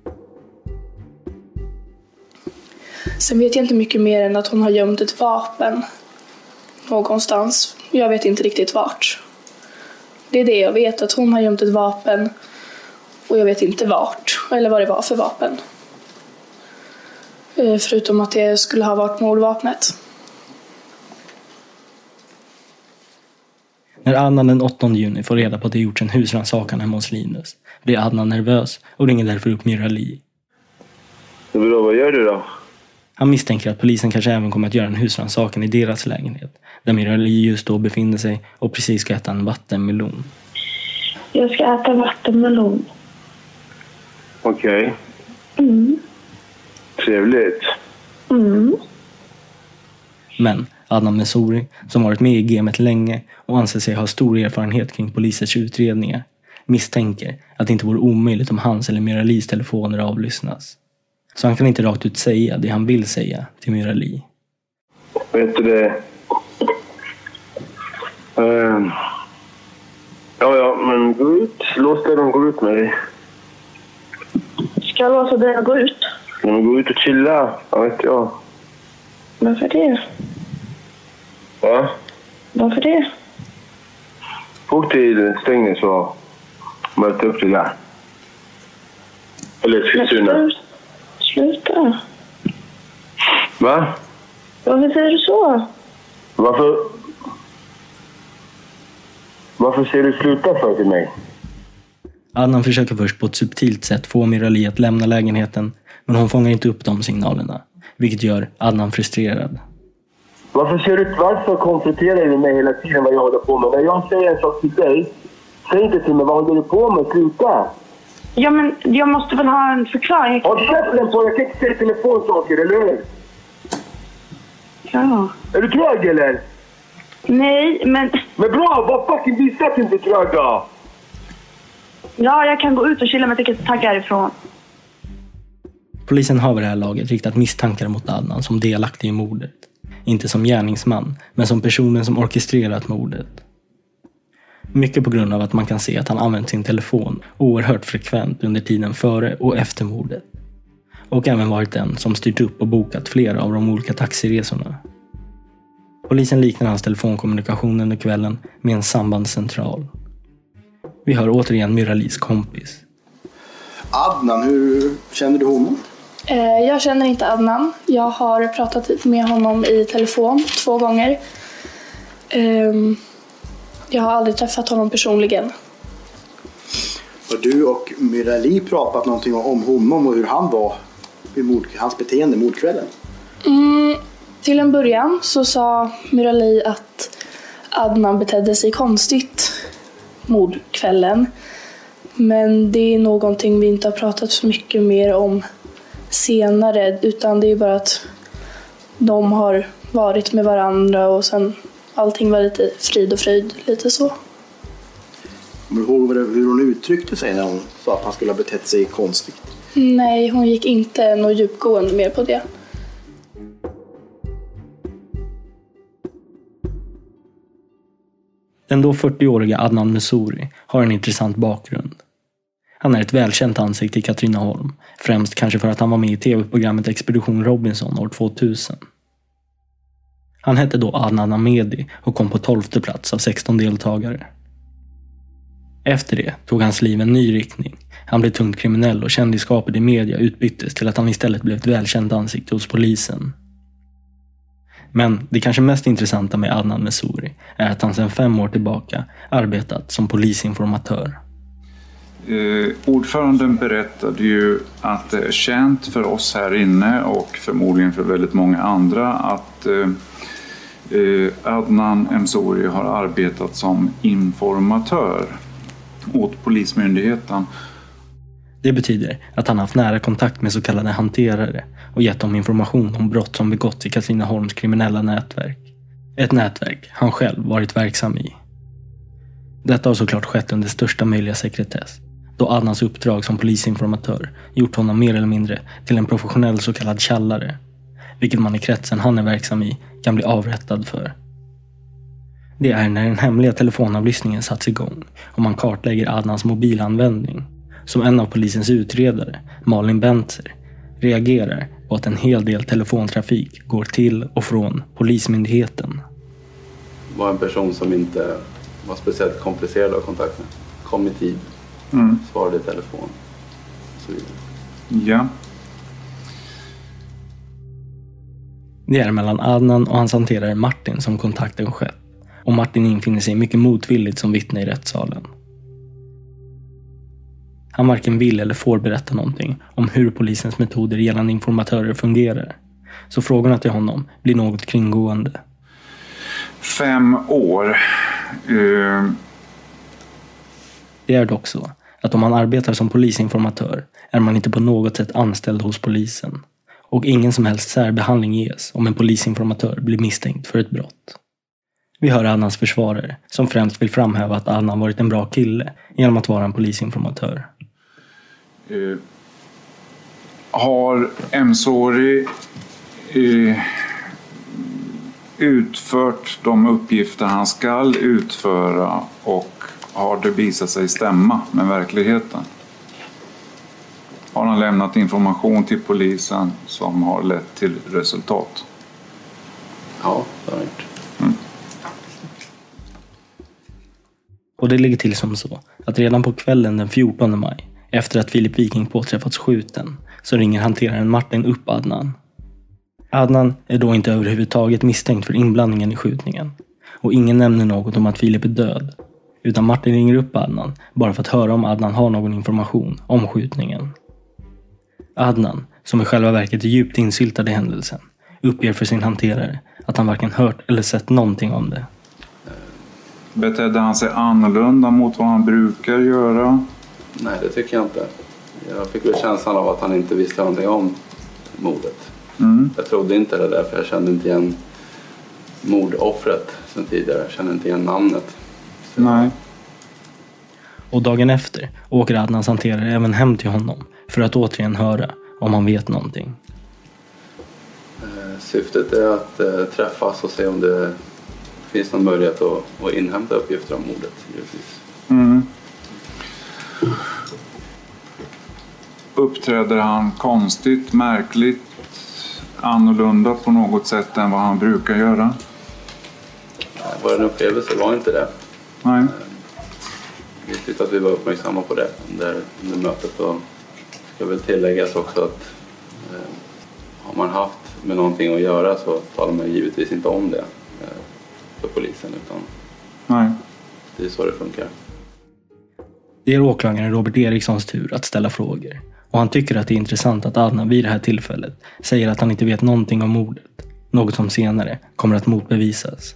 Sen vet jag inte mycket mer än att hon har gömt ett vapen någonstans. Jag vet inte riktigt vart. Det är det jag vet, att hon har gömt ett vapen och jag vet inte vart eller vad det var för vapen. Förutom att det skulle ha varit mordvapnet. När Adnan den åttonde juni får reda på att det gjorts en husrannsakan hemma hos Linus blir Adnan nervös och ringer därför upp Mirali. Det är bra, vad gör du då? Han misstänker att polisen kanske även kommer att göra en husrannsakan i deras lägenhet där Mirali just då befinner sig och precis ska äta en vattenmelon. Jag ska äta vattenmelon. Okej. Okay. Mm. Trevligt. Mm. Men Adnan Messouri, som varit med i gamet länge och anser sig ha stor erfarenhet kring polisens utredningar, misstänker att det inte vore omöjligt om hans eller Miralis telefoner avlyssnas. Så han kan inte rakt ut säga det han vill säga till Mirali. Vet du det? Uh, ja, ja, men gå ut. Låt dig de gå ut med dig. Ska jag låta dig gå ut? Ja, men gå ut och chilla, jag vet jag. Varför det? Ja? Varför det? Åk till Strängnäs så möta upp det där. Eller Eskilstuna. Sluta. Va? Varför säger du så? Varför... Varför säger du sluta för till mig? Adnan försöker först på ett subtilt sätt få Mirali att lämna lägenheten, men hon fångar inte upp de signalerna, vilket gör Adnan frustrerad. Varför ser du varför konfronterar du mig hela tiden vad jag håller på med? När jag säger en sak till dig, säg inte till mig vad håller du på med, sluta! Ja, men jag måste väl ha en förklaring. Håll käften på, jag kan inte säga telefonsaker, eller hur? Ja. Är du trög eller? Nej, men... Men bra, vad fucking visa att du inte är trög då? Ja, jag kan gå ut och chilla med ticket och tagga härifrån. Polisen har vid det här laget riktat misstankar mot Adnan som delaktig i mordet. Inte som gärningsman, men som personen som orkestrerat mordet. Mycket på grund av att man kan se att han använt sin telefon oerhört frekvent under tiden före och efter mordet. Och även varit den som styrt upp och bokat flera av de olika taxiresorna. Polisen liknar hans telefonkommunikation under kvällen med en sambandscentral. Vi hör återigen Miralis kompis. Adnan, hur känner du honom? Eh, jag känner inte Adnan. Jag har pratat med honom i telefon två gånger. Eh, jag har aldrig träffat honom personligen. Har du och Mirali pratat någonting om honom och hur han var vid mord, hans beteende mordkvällen? Mm, till en början så sa Mirali att Adnan betedde sig konstigt mordkvällen. Men det är någonting vi inte har pratat så mycket mer om senare, utan det är bara att de har varit med varandra och sen allting var lite frid och fröjd, lite så. Men du ihåg hur hon uttryckte sig när hon sa att han skulle ha betett sig konstigt? Nej, hon gick inte något djupgående mer på det. Den då fyrtioåriga Adnan Messouri har en intressant bakgrund. Han är ett välkänt ansikte i Katrineholm, främst kanske för att han var med i tv-programmet Expedition Robinson år tvåtusen. Han hette då Adnan Ahmedi och kom på tolfte plats av sexton deltagare. Efter det tog hans liv en ny riktning. Han blev tungt kriminell och kändisskapet i media utbyttes till att han istället blev ett välkänt ansikte hos polisen. Men det kanske mest intressanta med Adnan Messouri är att han sedan fem år tillbaka arbetat som polisinformatör. Eh, ordföranden berättade ju att det är känt för oss här inne och förmodligen för väldigt många andra att eh, Adnan Messouri har arbetat som informatör åt polismyndigheten. Det betyder att han haft nära kontakt med så kallade hanterare och gett dem information om brott som begåtts i Katrineholms kriminella nätverk. Ett nätverk han själv varit verksam i. Detta har såklart skett under största möjliga sekretess, då Adnans uppdrag som polisinformatör gjort honom mer eller mindre till en professionell så kallad tjallare, vilket man i kretsen han är verksam i kan bli avrättad för. Det är när den hemliga telefonavlyssningen satts igång och man kartlägger Adnans mobilanvändning som en av polisens utredare, Malin Bentzer, reagerar på att en hel del telefontrafik går till och från polismyndigheten. Var en person som inte var speciellt komplicerad att kontakt med. Kom i tid, mm. svarade i telefon och så vidare. Ja. Det är mellan Adnan och hans hanterare Martin som kontakten skett. Och Martin infinner sig mycket motvilligt som vittne i rättssalen. Han varken vill eller får berätta någonting om hur polisens metoder gällande informatörer fungerar. Så frågorna till honom blir något kringgående. Fem år. Uh... Det är dock så att om man arbetar som polisinformatör är man inte på något sätt anställd hos polisen. Och ingen som helst särbehandling ges om en polisinformatör blir misstänkt för ett brott. Vi hör Adnans försvarare som främst vill framhäva att Adnan varit en bra kille genom att vara en polisinformatör. Uh, har Messouri uh, utfört de uppgifter han skall utföra och har det visat sig stämma med verkligheten? Har han lämnat information till polisen som har lett till resultat? Ja, det har han gjort. Mm. Och det ligger till som så att redan på kvällen den fjortonde maj, efter att Filip Viking påträffats skjuten, så ringer hanteraren Martin upp Adnan. Adnan är då inte överhuvudtaget misstänkt för inblandningen i skjutningen. Och ingen nämner något om att Filip är död. Utan Martin ringer upp Adnan bara för att höra om Adnan har någon information om skjutningen. Adnan, som i själva verket är djupt insyltad i händelsen, uppger för sin hanterare att han varken hört eller sett någonting om det. Betedde han sig annorlunda mot vad han brukar göra? Nej, det tycker jag inte. Jag fick väl känslan av att han inte visste någonting om mordet. Mm. Jag trodde inte det därför jag kände inte igen mordoffret sen tidigare. Jag kände inte igen namnet. Så. Nej. Och dagen efter åker Adnans hanterare även hem till honom för att återigen höra om han vet någonting. Eh, syftet är att eh, träffas och se om det finns någon möjlighet att, att inhämta uppgifter om mordet. Givetvis. Mm. Uppträder han konstigt, märkligt, annorlunda på något sätt än vad han brukar göra? Nej, vår upplevelse var inte det. Nej. Vi tyckte att vi var uppmärksamma på det under, under mötet. Och ska väl tilläggas också att eh, har man haft med någonting att göra så talar man givetvis inte om det eh, för polisen. Utan Nej. Det är så det funkar. Det är åklagaren Robert Erikssons tur att ställa frågor. Och han tycker att det är intressant att Adnan vid det här tillfället säger att han inte vet någonting om mordet. Något som senare kommer att motbevisas.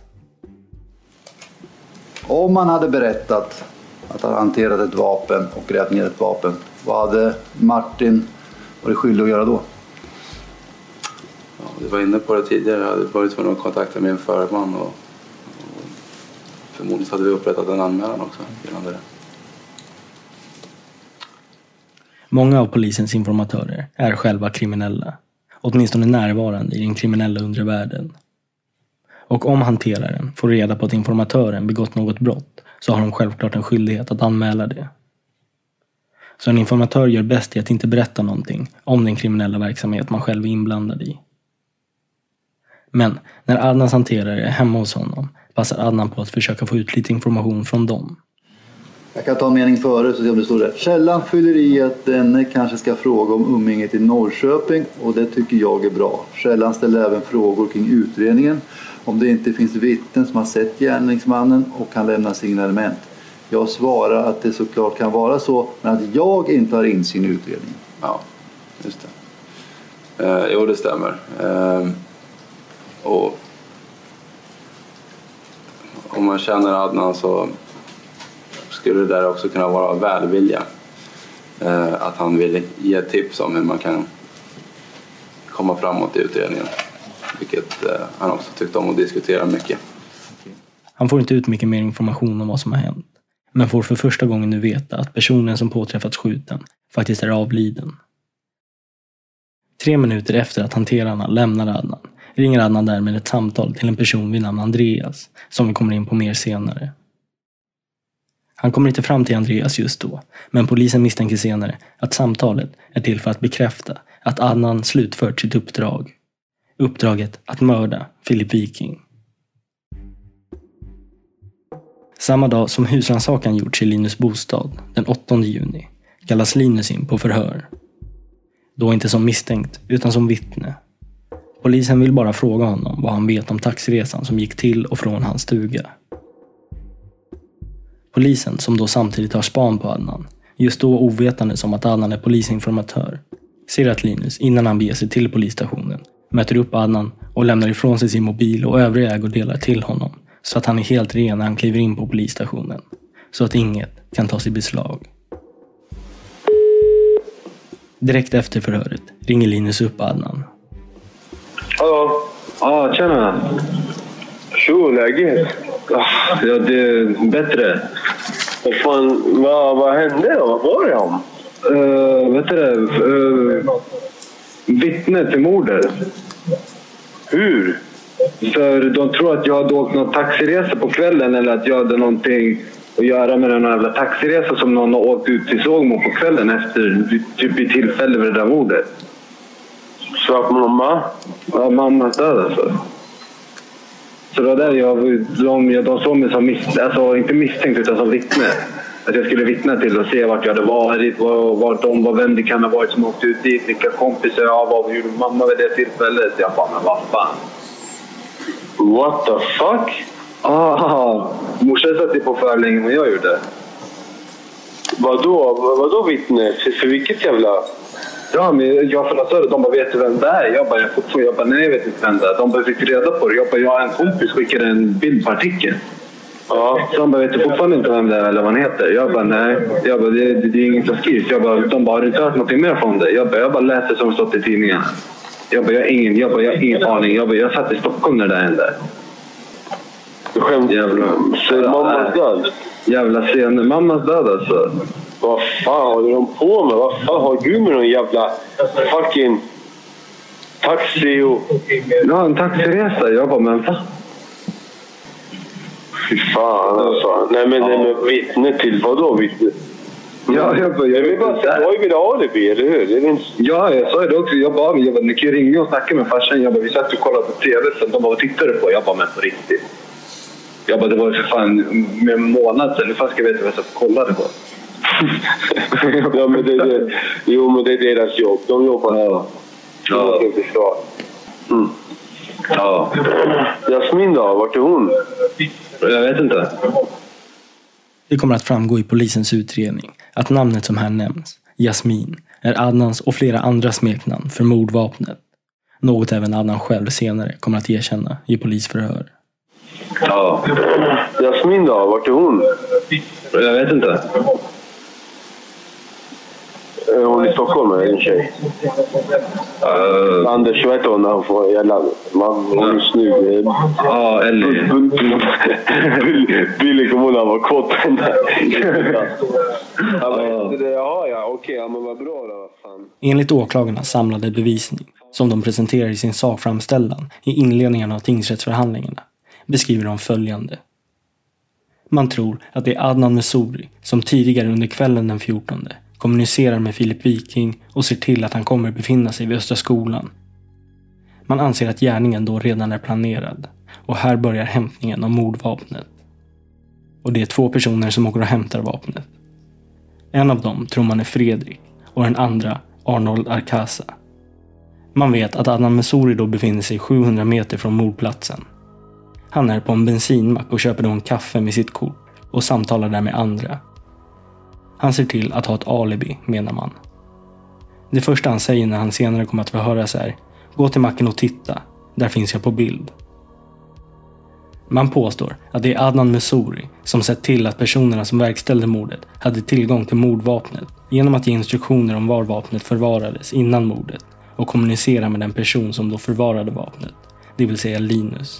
Om man hade berättat att han hanterat ett vapen och grävt ner ett vapen, vad hade Martin varit skyldig att göra då? Ja, du var inne på det tidigare. Jag hade varit tvungen att kontakta min förman och, och förmodligen hade vi upprättat en anmälan också gällande det. Många av polisens informatörer är själva kriminella, åtminstone närvarande i den kriminella undre världen. Och om hanteraren får reda på att informatören begått något brott så har de självklart en skyldighet att anmäla det. Så en informatör gör bäst i att inte berätta någonting om den kriminella verksamhet man själv är inblandad i. Men när Adnans hanterare är hemma hos honom passar Adnan på att försöka få ut lite information från dem. Jag kan ta en mening före så se om det står rätt. Källan fyller i att denne kanske ska fråga om umgänget i Norrköping och det tycker jag är bra. Källan ställer även frågor kring utredningen om det inte finns vittnen som har sett gärningsmannen och kan lämna signalement. Jag svarar att det såklart kan vara så men att jag inte har insyn i utredningen. Ja, just det. Eh, jo, det stämmer. Eh, och om man känner Adnan så skulle det där också kunna vara välvilja. Eh, att han vill ge tips om hur man kan komma framåt i utredningen. Vilket eh, han också tyckte om att diskutera mycket. Han får inte ut mycket mer information om vad som har hänt. Men får för första gången nu veta att personen som påträffats skjuten faktiskt är avliden. Tre minuter efter att hanterarna lämnar Adnan ringer Adnan därmed ett samtal till en person vid namn Andreas som vi kommer in på mer senare. Han kommer inte fram till Andreas just då, men polisen misstänker senare att samtalet är till för att bekräfta att Adnan slutfört sitt uppdrag. Uppdraget att mörda Filip Viking. Samma dag som husrannsakan gjorts i Linus bostad, den åttonde juni, kallas Linus in på förhör. Då inte som misstänkt, utan som vittne. Polisen vill bara fråga honom vad han vet om taxiresan som gick till och från hans stuga. Polisen, som då samtidigt har span på Adnan, just då ovetande som att Adnan är polisinformatör, ser att Linus, innan han beger sig till polisstationen, möter upp Adnan och lämnar ifrån sig sin mobil och övriga ägodelar till honom, så att han är helt ren när han kliver in på polisstationen, så att inget kan tas i beslag. Direkt efter förhöret ringer Linus upp Adnan. Hallå? Ja, tjena. Tjo, läget? Ja, det är bättre. Vad fan, vad, vad hände då? Vad var det om? Uh, vet du det? Uh, vittne till mordet. Hur? För de tror att jag hade åkt någon taxiresa på kvällen eller att jag hade någonting att göra med den jävla taxiresa som någon har åkt ut till Sågmo på kvällen efter typ i tillfälle med det där mordet. Så att mamma? Ja, mamma död alltså. Så det var där jag, de, de såg mig som misstänkt, alltså inte misstänkt utan som vittne. Att jag skulle vittna till och se vart jag hade varit, vart de var, vem det kan ha varit som åkte ut dit, vilka kompisar jag var, vad gjorde mamma vid det tillfället. Jag bara, men vad fan? What the fuck? Ah, morsan satt på för länge men jag gjorde. Vadå? Vadå vittne? För vilket jävla... Ja, men jag förlåt, de bara, vet du vem det är? Jag bara, jag, får, jag bara, nej jag vet inte vem det är. De bara fick reda på det. Jag bara, jag har en kompis skickade en bild på artikeln. Ja. Så de bara, vet du fortfarande inte vem det är eller vad han heter? Jag bara, nej. Jag bara, det, det, det är inget som skrivs. Jag bara, de bara, har du inte hört något mer från det? Jag bara, jag bara läste som stått i tidningen. Jag bara, jag har ingen, jag bara, jag har ingen aning. Jag bara, jag satt i Stockholm när det hände. Du skämt. Jävla... Så mammas död? Jävla scen. Mammas död alltså. Vad fan håller de på med? Vad fan har du med någon jävla fucking taxi och... Ja, en taxiresa. Jag bara, men fan. Fy fan alltså. Nej men, nej, men vittne till vad då vittne? Ja, jag bara... Jag vill bara säga, jag vill ha alibi, eller hur? Det är inte... Ja, jag sa det också. Jag bara, jag bara, ni kan ringa och snacka med farsan. Jag bara, vi satt och kollade på tv så de bara tittade på. Jag bara, men på riktigt. Jag bara, det var ju för fan med en månad sedan. Nu fan ska jag veta vad jag satt och kollade på. Ja, men det, det, jo, men det är deras jobb. De jobbar. Ja. Ja. Mm. Ja. Jasmin då? Vart är hon? Jag vet inte. Det kommer att framgå i polisens utredning att namnet som här nämns, Jasmin, är Adnans och flera andra smeknamn för mordvapnet. Något även Adnan själv senare kommer att erkänna i polisförhör. Ja. Jasmin då? Vart är hon? Jag vet inte. Är hon i Stockholm eller en tjej? Uh, Anders, vet hon när hon får jävla... Man, hon är snygg. Ja, Ellie. Billy kommer hon var kort. Ja, ja, okej. Ja, men vad bra då. Fan. Enligt åklagarna samlade bevisning, som de presenterar i sin sakframställan i inledningen av tingsrättsförhandlingarna, beskriver de följande. Man tror att det är Adnan Messouri som tidigare under kvällen den fjortonde kommunicerar med Filip Viking och ser till att han kommer befinna sig vid Östra skolan. Man anser att gärningen då redan är planerad och här börjar hämtningen av mordvapnet. Och det är två personer som åker och hämtar vapnet. En av dem tror man är Fredrik och den andra Arnold Arkasa. Man vet att Adnan Messouri då befinner sig sjuhundra meter från mordplatsen. Han är på en bensinmack och köper då en kaffe med sitt kort och samtalar där med andra. Han ser till att ha ett alibi, menar man. Det första han säger när han senare kommer att förhöras är: gå till macken och titta, där finns jag på bild. Man påstår att det är Adnan Messouri som sett till att personerna som verkställde mordet hade tillgång till mordvapnet genom att ge instruktioner om var vapnet förvarades innan mordet och kommunicera med den person som då förvarade vapnet, det vill säga Linus.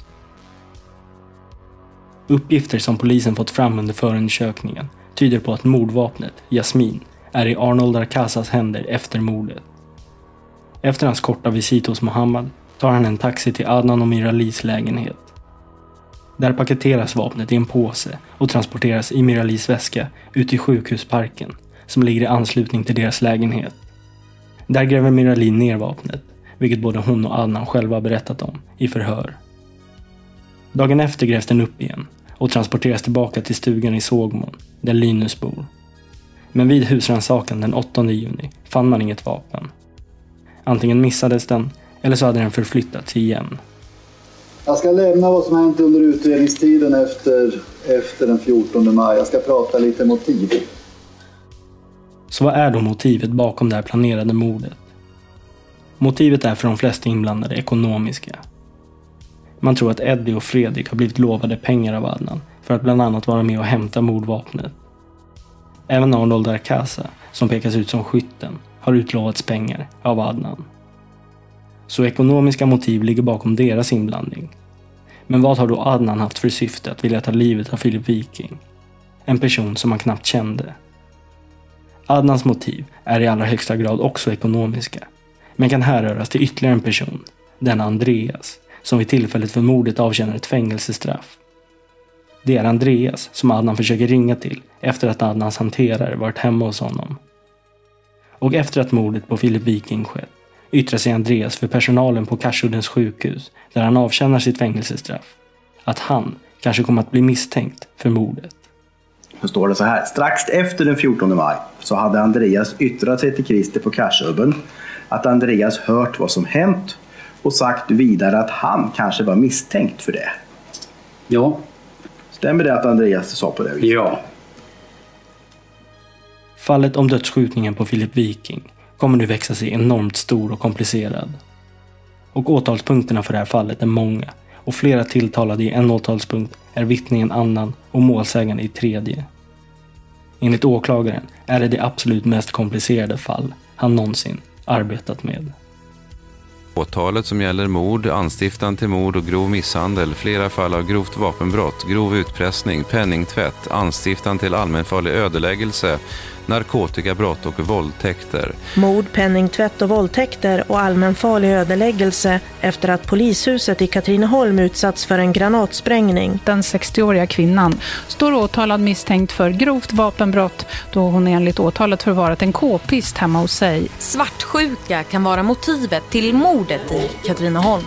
Uppgifter som polisen fått fram under förundersökningen tyder på att mordvapnet, Jasmin, är i Arnold Arkasas händer efter mordet. Efter hans korta visit hos Mohammad tar han en taxi till Adnan och Miralis lägenhet. Där paketeras vapnet i en påse och transporteras i Miralis väska ut i sjukhusparken som ligger i anslutning till deras lägenhet. Där gräver Mirali ner vapnet, vilket både hon och Adnan själva berättat om i förhör. Dagen efter grävs den upp igen och transporteras tillbaka till stugan i Sågmon, där Linus bor. Men vid husrannsakan den åttonde juni fann man inget vapen. Antingen missades den, eller så hade den förflyttats igen. Jag ska lämna vad som hänt under utredningstiden efter, efter den fjortonde maj. Jag ska prata lite motiv. Så vad är då motivet bakom det här planerade mordet? Motivet är för de flesta inblandade ekonomiska. Man tror att Eddie och Fredrik har blivit lovade pengar av Adnan för att bland annat vara med och hämta mordvapnet. Även Arnold Arkasa, som pekas ut som skytten, har utlovats pengar av Adnan. Så ekonomiska motiv ligger bakom deras inblandning. Men vad har då Adnan haft för syfte att vilja ta livet av Filip Viking? En person som han knappt kände. Adnans motiv är i allra högsta grad också ekonomiska, men kan härröras till ytterligare en person, den Andreas, som vid tillfället för mordet avtjänar ett fängelsestraff. Det är Andreas som Adnan försöker ringa till efter att Adnans hanterare varit hemma hos honom. Och efter att mordet på Filip Viking skett yttrar sig Andreas för personalen på Karsuddens sjukhus där han avtjänar sitt fängelsestraff. att han kanske kommer att bli misstänkt för mordet. Så står det så här. Strax efter den fjortonde maj så hade Andreas yttrat sig till Christer på Karsubben att Andreas hört vad som hänt och sagt vidare att han kanske var misstänkt för det. Ja. Stämmer det att Andreas sa på det viset? Ja. Fallet om dödsskjutningen på Filip Viking kommer nu växa sig enormt stor och komplicerad. Och åtalspunkterna för det här fallet är många och flera tilltalade i en åtalspunkt är vittningen annan och målsägaren i tredje. Enligt åklagaren är det det absolut mest komplicerade fall han någonsin arbetat med. Åtalet som gäller mord, anstiftan till mord och grov misshandel, flera fall av grovt vapenbrott, grov utpressning, penningtvätt, anstiftan till allmänfarlig ödeläggelse, narkotikabrott och våldtäkter. Mord, penningtvätt och våldtäkter och allmänfarlig ödeläggelse efter att polishuset i Katrineholm utsatts för en granatsprängning. Den sextioåriga kvinnan står åtalad misstänkt för grovt vapenbrott då hon enligt åtalet förvarat en k-pist hemma hos sig. Svartsjuka kan vara motivet till mordet i Katrineholm.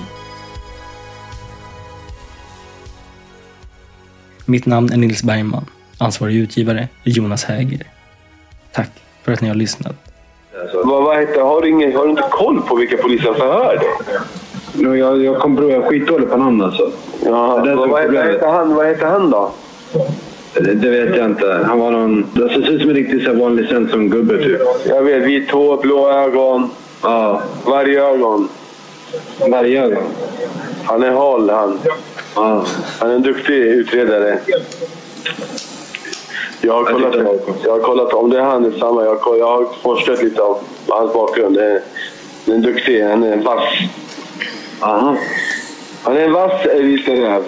Mitt namn är Nils Bergman. Ansvarig utgivare är Jonas Häger. Tack för att ni har lyssnat. Vad, vad heter, har, du ingen, har du inte koll på vilka polisen förhör dig? No, jag, jag kommer bli skitdålig på namn alltså. Ja, det vad, vad, heter, heter han, vad heter han då? Det, det vet jag inte. Han var någon... Det ser ut som en riktigt så vanlig sen som gubbe typ. Jag vet, vit hår, blå ögon. Ja. Varje ögon. Varje ögon. Han är hal han. Ja. Han är en duktig utredare. Jag har kollat, jag har kollat om det är han är samma. Jag har, jag har forskat lite om hans bakgrund. Det är, det är en duktig, han är en vass. Aha. Han är en vass eliträv.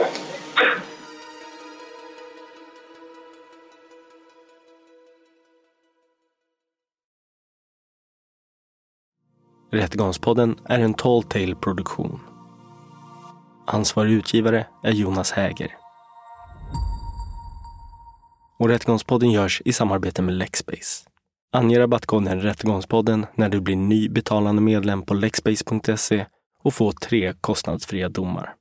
Rättegångspodden är en Tall Tale-produktion. Ansvarig utgivare är Jonas Häger. Och Rättegångspodden görs i samarbete med Lexbase. Ange rabattkoden Rättegångspodden när du blir ny betalande medlem på lexbase punkt se och få tre kostnadsfria domar.